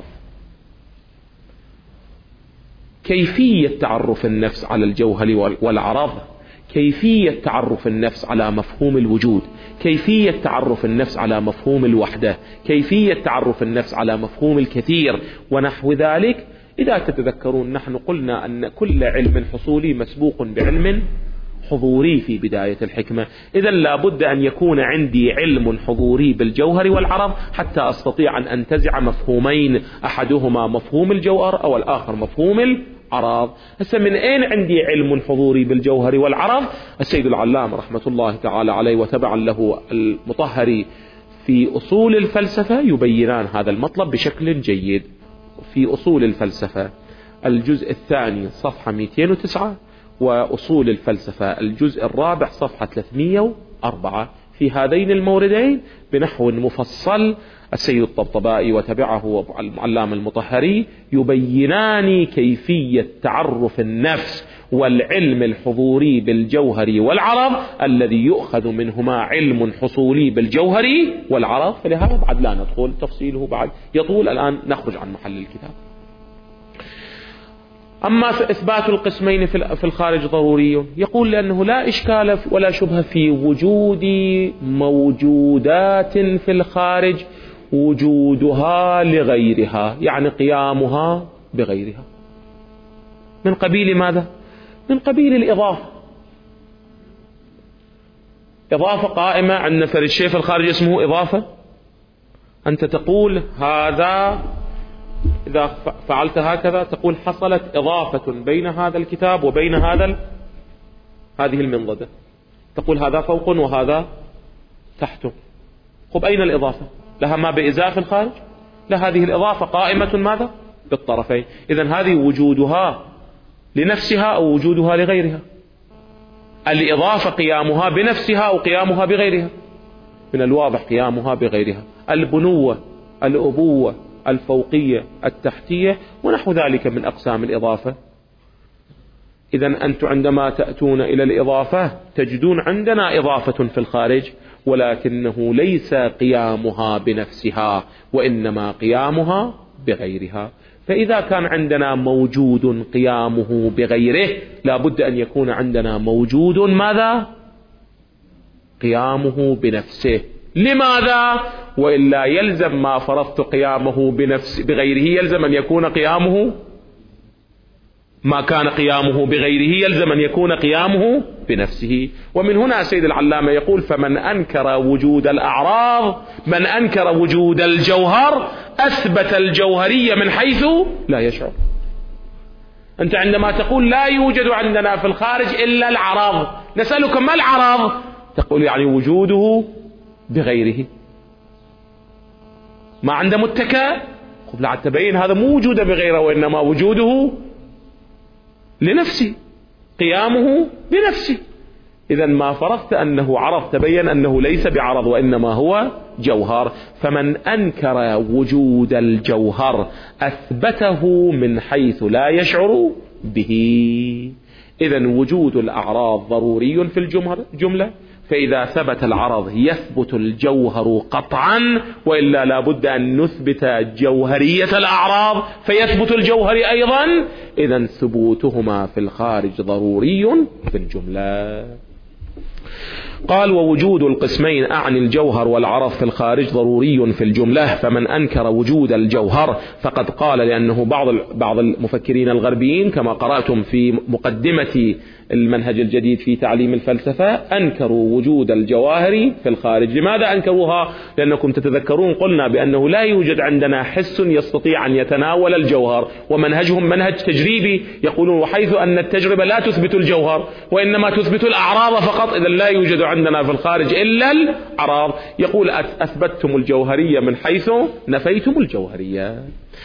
كيفية تعرف النفس على الجوهر والعرض، كيفية تعرف النفس على مفهوم الوجود، كيفية تعرف النفس على مفهوم الوحدة، كيفية تعرف النفس على مفهوم الكثير ونحو ذلك. إذا تتذكرون نحن قلنا أن كل علم حصولي مسبوق بعلم حضوري في بداية الحكمة، إذا لابد أن يكون عندي علم حضوري بالجوهر والعرض حتى أستطيع أن أنتزع مفهومين، أحدهما مفهوم الجوهر أو الآخر مفهوم العرض. هسه من أين عندي علم حضوري بالجوهر والعرض؟ السيد العلامة رحمة الله تعالى عليه وتبعا له المطهري في أصول الفلسفة يبينان هذا المطلب بشكل جيد. في أصول الفلسفة الجزء الثاني صفحة 209، وأصول الفلسفة الجزء الرابع صفحة 304، في هذين الموردين بنحو مفصل السيد الطبطبائي وتبعه العلامة المطهري يبينان كيفية تعرف النفس والعلم الحضوري بالجوهر والعرض الذي يؤخذ منهما علم حصولي بالجوهر والعرض. فلهذا بعد لا ندخل تفصيله، بعد يطول، الآن نخرج عن محل الكتاب. أما إثبات القسمين في الخارج ضروري، يقول لأنه لا إشكال ولا شبهة في وجود موجودات في الخارج وجودها لغيرها، يعني قيامها بغيرها. من قبيل ماذا؟ من قبيل الإضافة. إضافة قائمة عندنا في الشيء في الخارج اسمه إضافة. أنت تقول هذا، إذا فعلت هكذا تقول حصلت إضافة بين هذا الكتاب وبين هذه المنضدة، تقول هذا فوق وهذا تحته. خب أين الإضافة؟ لها ما بإزاء في الخارج؟ لا، هذه الإضافة قائمة ماذا؟ بالطرفين. إذن هذه وجودها لنفسها أو وجودها لغيرها؟ الإضافة قيامها بنفسها أو قيامها بغيرها؟ من الواضح قيامها بغيرها. البنوة، الأبوة، الفوقية، التحتية ونحو ذلك من أقسام الإضافة. إذن أنتم عندما تأتون إلى الإضافة تجدون عندنا إضافة في الخارج، ولكنه ليس قيامها بنفسها وإنما قيامها بغيرها. فإذا كان عندنا موجود قيامه بغيره لابد أن يكون عندنا موجود ماذا؟ قيامه بنفسه. لماذا؟ وإلا يلزم ما فرضت قيامه بغيره يلزم أن يكون قيامه، ما كان قيامه بغيره يلزم أن يكون قيامه بنفسه. ومن هنا سيد العلامة يقول فمن أنكر وجود الأعراض، من أنكر وجود الجوهر أثبت الجوهرية من حيث لا يشعر. أنت عندما تقول لا يوجد عندنا في الخارج إلا العرض، نسألك ما العرض؟ تقول يعني وجوده بغيره، ما عنده متكأ، لا تبين هذا مو وجوده بغيره وإنما وجوده لنفسه، قيامه بنفسه. إذا ما فرضت أنه عرض تبين أنه ليس بعرض وإنما هو جوهر. فمن أنكر وجود الجوهر أثبته من حيث لا يشعر به. إذا وجود الأعراض ضروري في الجملة، فإذا ثبت العرض يثبت الجوهر قطعا، وإلا لا بد أن نثبت جوهرية الأعراض فيثبت الجوهر أيضا. إذا ثبوتهما في الخارج ضروري في الجملة. قال ووجود القسمين أعني الجوهر والعرض في الخارج ضروري في الجملة. فمن أنكر وجود الجوهر فقد قال، لأنه بعض المفكرين الغربيين كما قرأتم في مقدمة المنهج الجديد في تعليم الفلسفة أنكروا وجود الجواهر في الخارج. لماذا أنكروها؟ لأنكم تتذكرون قلنا بأنه لا يوجد عندنا حس يستطيع أن يتناول الجوهر، ومنهجهم منهج تجريبي، يقولون وحيث أن التجربة لا تثبت الجوهر وإنما تثبت الأعراض فقط، إذا لا يوجد عندنا في الخارج إلا الأعراض. يقول أثبتتم الجوهرية من حيث نفيتم الجوهرية.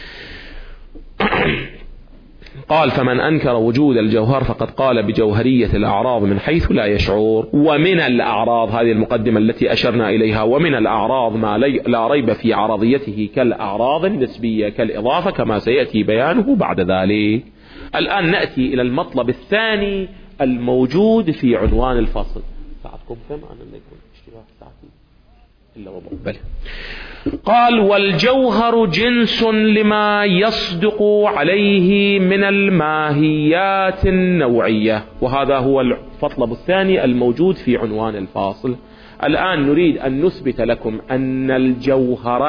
قال فمن أنكر وجود الجوهر فقد قال بجوهرية الأعراض من حيث لا يشعر. ومن الأعراض، هذه المقدمة التي أشرنا إليها، ومن الأعراض ما لا ريب في عرضيته كالأعراض النسبية كالإضافة كما سيأتي بيانه بعد ذلك. الآن نأتي إلى المطلب الثاني الموجود في عنوان الفصل. ساعتكم كم؟ أنا لا يكون اشتباه ساعتي إلا ربع. بل قال والجوهر جنس لما يصدق عليه من الماهيات النوعية. وهذا هو المطلب الثاني الموجود في عنوان الفاصل. الآن نريد أن نثبت لكم أن الجوهر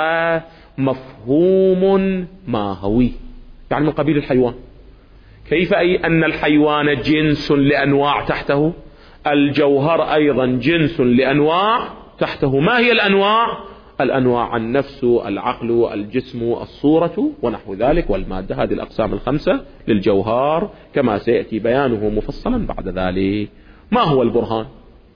مفهوم ماهوي، يعني من قبيل الحيوان. كيف أي أن الحيوان جنس لأنواع تحته، الجوهر أيضا جنس لأنواع تحته. ما هي الأنواع؟ الأنواع النفس، العقل، الجسم، الصورة ونحو ذلك، والمادة. هذه الأقسام الخمسة للجوهر كما سيأتي بيانه مفصلا بعد ذلك. ما هو البرهان؟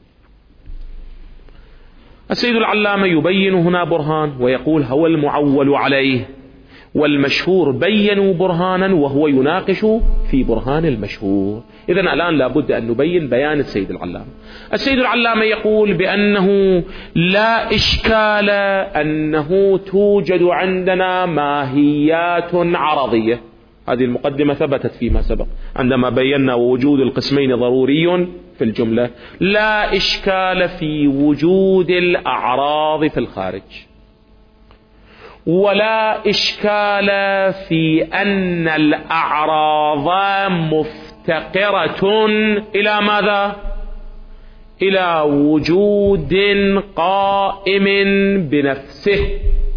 السيد العلامة يبين هنا برهان ويقول هو المعول عليه، والمشهور بينوا برهانا وهو يناقش في برهان المشهور. إذن الآن لابد أن نبين بيان السيد العلامة. السيد العلامة يقول بأنه لا إشكال أنه توجد عندنا ماهيات عرضية. هذه المقدمة ثبتت فيما سبق عندما بينا وجود القسمين ضروري في الجملة. لا إشكال في وجود الأعراض في الخارج، ولا إشكال في أن الأعراض مفتقرة إلى ماذا؟ إلى وجود قائم بنفسه.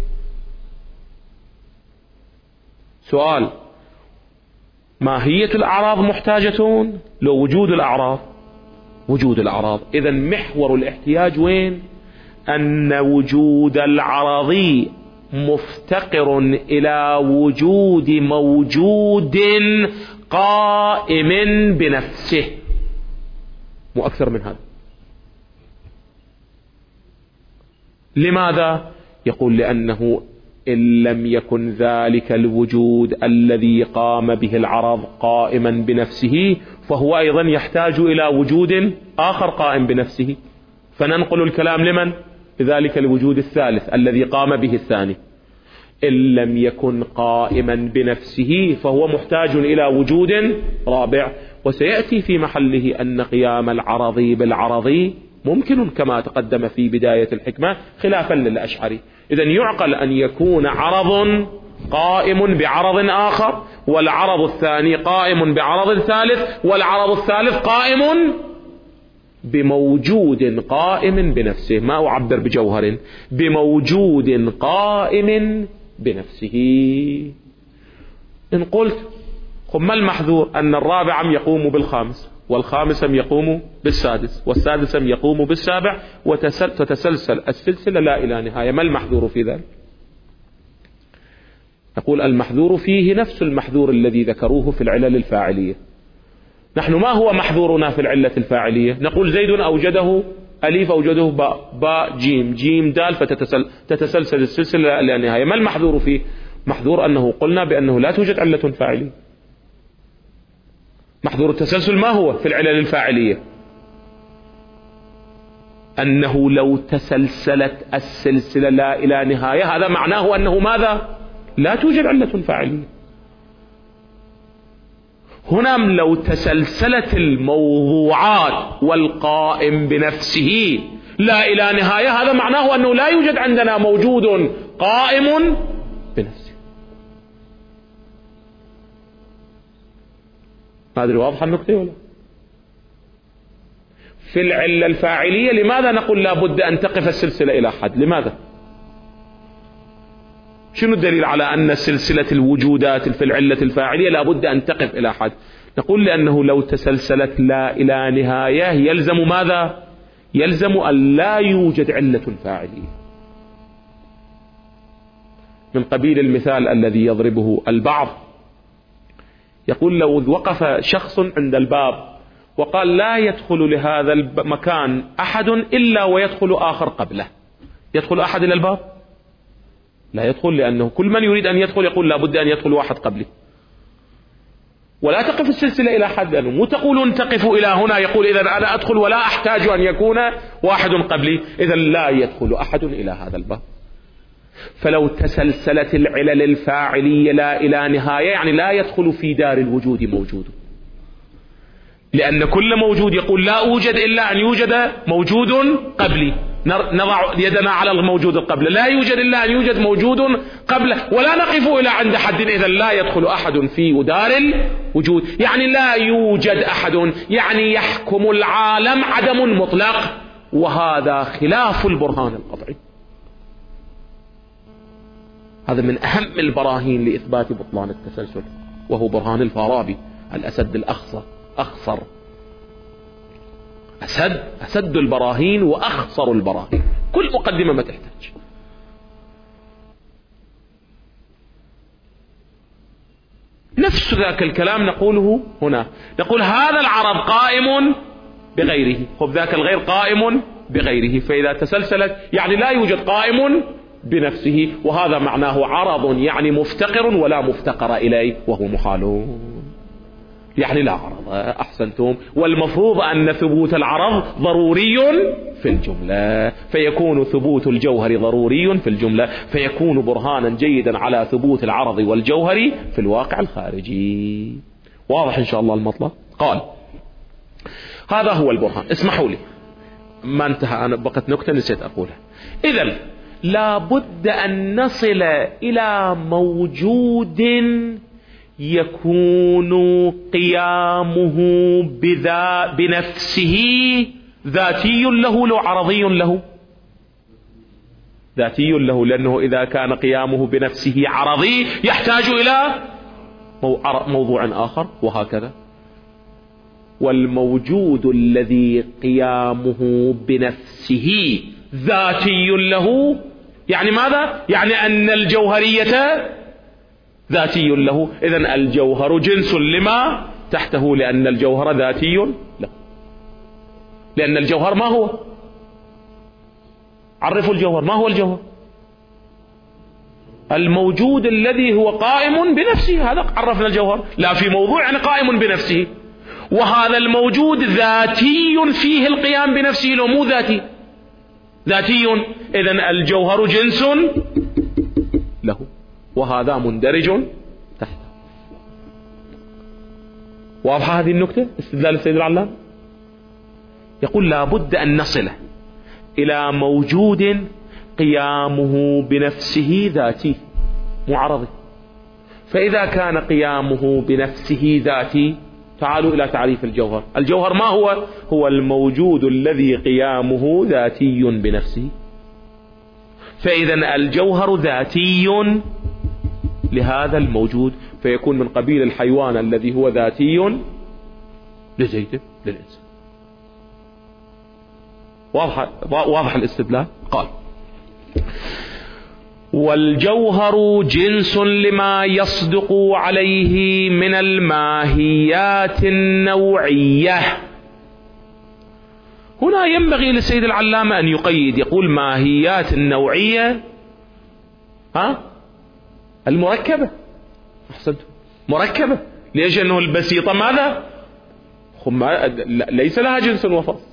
سؤال: ماهية الأعراض محتاجة لوجود الأعراض. وجود الأعراض، إذن محور الاحتياج وين؟ أن وجود العرضي مفتقر إلى وجود موجود قائم بنفسه، مو أكثر من هذا. لماذا؟ يقول لأنه إن لم يكن ذلك الوجود الذي قام به العرض قائما بنفسه فهو أيضا يحتاج إلى وجود آخر قائم بنفسه. فننقل الكلام لمن؟ لذلك الوجود الثالث الذي قام به الثاني. إن لم يكن قائما بنفسه فهو محتاج إلى وجود رابع. وسيأتي في محله أن قيام العرضي بالعرضي ممكن كما تقدم في بداية الحكمة خلافا للأشعري. إذن يعقل أن يكون عرض قائم بعرض آخر، والعرض الثاني قائم بعرض ثالث، والعرض الثالث قائم بموجود قائم بنفسه. ما أعبر بجوهر، بموجود قائم بنفسه. إن قلت ما المحذور؟ أن الرابع يقوم بالخامس، والخامس يقوم بالسادس، والسادس يقوم بالسابع، وتتسلسل السلسلة لا إلى نهاية. ما المحذور في ذلك؟ نقول المحذور فيه نفس المحذور الذي ذكروه في العلل الفاعلية. نحن ما هو محذورنا في العلة الفاعلية؟ نقول زيد أوجده أليف أوجده باء، باء جيم، جيم دال، فتتسلسل السلسلة إلى النهاية. ما المحذور فيه؟ محذور أنه قلنا بأنه لا توجد علة فاعلية. محذور التسلسل ما هو في العلل الفاعلية؟ أنه لو تسلسلت السلسلة لا إلى نهاية هذا معناه أنه ماذا؟ لا توجد علة فاعلية. هنا لو تسلسلت الموضوعات والقائم بنفسه لا إلى نهاية هذا معناه أنه لا يوجد عندنا موجود قائم بنفسه. ما أدري واضحة النقطة ولا؟ في العلة الفاعلية لماذا نقول لا بد أن تقف السلسلة إلى حد؟ لماذا؟ شنو الدليل على أن سلسلة الوجودات في العلة الفاعلية لا بد أن تقف إلى حد؟ نقول لأنه لو تسلسلت لا إلى نهاية يلزم ماذا؟ يلزم أن لا يوجد علة فاعلية. من قبيل المثال الذي يضربه البعض، يقول لو وقف شخص عند الباب وقال لا يدخل لهذا المكان أحد إلا ويدخل آخر قبله، يدخل أحد إلى الباب؟ لا يدخل، لأنه كل من يريد أن يدخل يقول لا بد أن يدخل واحد قبلي. ولا تقف السلسلة إلى حد، لأنه مو تقولون تقفوا إلى هنا يقول إذا أنا أدخل ولا أحتاج أن يكون واحد قبلي، إذا لا يدخل أحد إلى هذا الباب. فلو تسلسلت العلل الفاعلية لا إلى نهاية يعني لا يدخل في دار الوجود موجود، لأن كل موجود يقول لا أوجد إلا أن يوجد موجود قبلي، نضع يدنا على الموجود قبله، لا يوجد إلا أن يوجد موجود قبله، ولا نقف إلى عند حد، إذا لا يدخل أحد في دار الوجود. يعني لا يوجد أحد، يعني يحكم العالم عدم مطلق، وهذا خلاف البرهان القطعي. هذا من أهم البراهين لإثبات بطلان التسلسل، وهو برهان الفارابي الأسد أخصر أسد البراهين وأخصر البراهين، كل مقدمة ما تحتاج. نفس ذاك الكلام نقوله هنا، نقول هذا العرض قائم بغيره، خب ذاك الغير قائم بغيره، فإذا تسلسلت يعني لا يوجد قائم بنفسه، وهذا معناه عرض يعني مفتقر ولا مفتقر إليه، وهو محال، يعني لا عرض. أحسنتم. والمفروض أن ثبوت العرض ضروري في الجملة، فيكون ثبوت الجوهر ضروري في الجملة، فيكون برهانا جيدا على ثبوت العرض والجوهر في الواقع الخارجي. واضح إن شاء الله المطلب؟ قال هذا هو البرهان. اسمحوا لي ما انتهى، أنا بقت نكتة نسيت أقولها. إذن لا بد أن نصل إلى موجود يكون قيامه بنفسه ذاتي له لو عرضي له؟ ذاتي له، لأنه إذا كان قيامه بنفسه عرضي يحتاج إلى موضوع آخر، وهكذا. والموجود الذي قيامه بنفسه ذاتي له يعني ماذا؟ يعني أن الجوهرية ذاتي له، إذن الجوهر جنس لما تحته، لأن الجوهر ذاتي له. لأن الجوهر ما هو؟ عرفوا الجوهر، ما هو الجوهر؟ الموجود الذي هو قائم بنفسه، هذا عرفنا الجوهر، لا في موضوع يعني قائم بنفسه، وهذا الموجود ذاتي فيه القيام بنفسه لو مو ذاتي؟ ذاتي، إذن الجوهر جنس له، وهذا مندرج تحته. واضحة هذه النكتة؟ استدلال السيد العلام يقول لا بد أن نصل إلى موجود قيامه بنفسه ذاتي معرضي. فإذا كان قيامه بنفسه ذاتي، تعالوا إلى تعريف الجوهر. الجوهر ما هو؟ هو الموجود الذي قيامه ذاتي بنفسه. فإذا الجوهر ذاتي لهذا الموجود، فيكون من قبيل الحيوان الذي هو ذاتي لزيد للإنسان. واضح الاستدلال؟ قال والجوهر جنس لما يصدق عليه من الماهيات النوعية. هنا ينبغي للسيد العلامة أن يقيد، يقول ماهيات النوعية المركبة. أحسنتم، مركبة. ليش؟ أنه البسيطة ماذا؟ ليس لها جنس وفصل،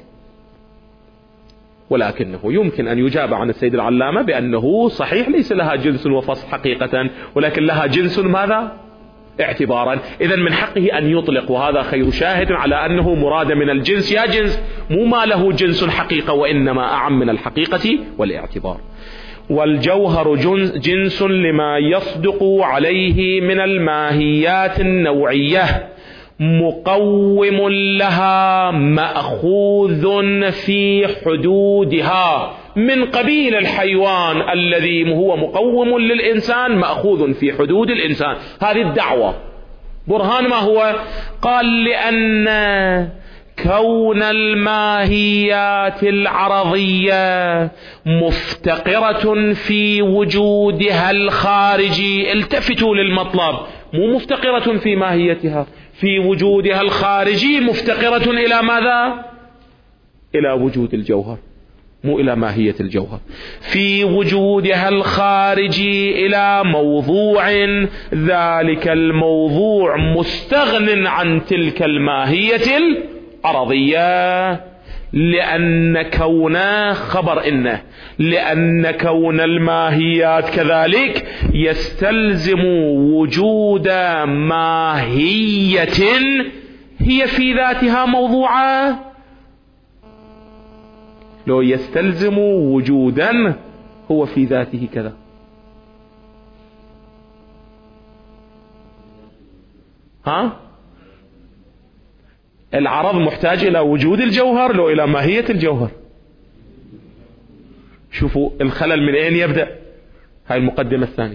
ولكنه يمكن أن يجاب عن السيد العلامة بأنه صحيح ليس لها جنس وفصل حقيقة، ولكن لها جنس ماذا؟ اعتبارا. إذن من حقه أن يطلق، وهذا خير شاهد على أنه مراد من الجنس يا جنس، مو ما له جنس حقيقة وإنما أعم من الحقيقة والاعتبار. والجوهر جنس لما يصدق عليه من الماهيات النوعية، مقوم لها مأخوذ في حدودها، من قبيل الحيوان الذي هو مقوم للإنسان مأخوذ في حدود الإنسان. هذه الدعوة. برهان ما هو؟ قال لأن كون الماهيات العرضية مفتقرة في وجودها الخارجي، التفتوا للمطلب، مو مفتقرة في ماهيتها، في وجودها الخارجي مفتقرة إلى ماذا؟ إلى وجود الجوهر، مو إلى ماهية الجوهر. في وجودها الخارجي إلى موضوع، ذلك الموضوع مستغن عن تلك الماهية العرضية، لأن كونه خبر إنه، لأن كون الماهيات كذلك يستلزم وجود ماهية هي في ذاتها موضوعة. لو يستلزم وجودا هو في ذاته كذا. العرض محتاج إلى وجود الجوهر لو إلى ماهية الجوهر. شوفوا الخلل من أين يبدأ. هاي المقدمة الثانية.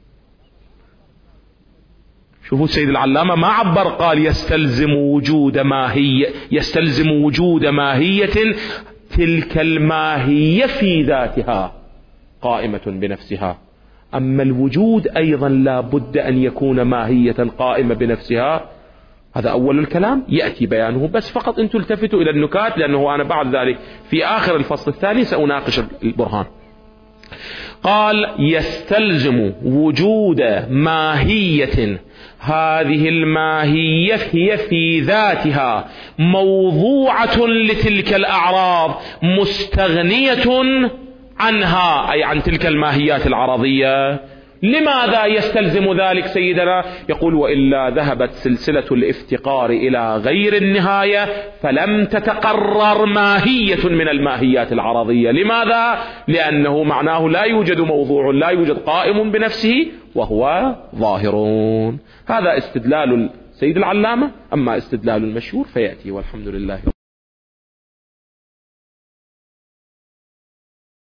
شوفوا السيد العلامة ما عبر، قال يستلزم وجود ماهية، يستلزم وجود ماهية، تلك الماهية في ذاتها قائمة بنفسها. أما الوجود أيضا لا بد أن يكون ماهية قائمة بنفسها. هذا أول الكلام يأتي بيانه، بس فقط أنتم التفتوا إلى النكات، لأنه أنا بعد ذلك في آخر الفصل الثاني سأناقش البرهان. قال يستلزم وجود ماهية، هذه الماهية هي في ذاتها موضوعة لتلك الأعراض، مستغنية عنها، أي عن تلك الماهيات العرضية. لماذا يستلزم ذلك سيدنا؟ يقول وإلا ذهبت سلسلة الافتقار إلى غير النهاية فلم تتقرر ماهية من الماهيات العرضية. لماذا؟ لأنه معناه لا يوجد موضوع، لا يوجد قائم بنفسه وهو ظاهرون. هذا استدلال السيد العلامة. أما استدلال المشهور فيأتي، والحمد لله.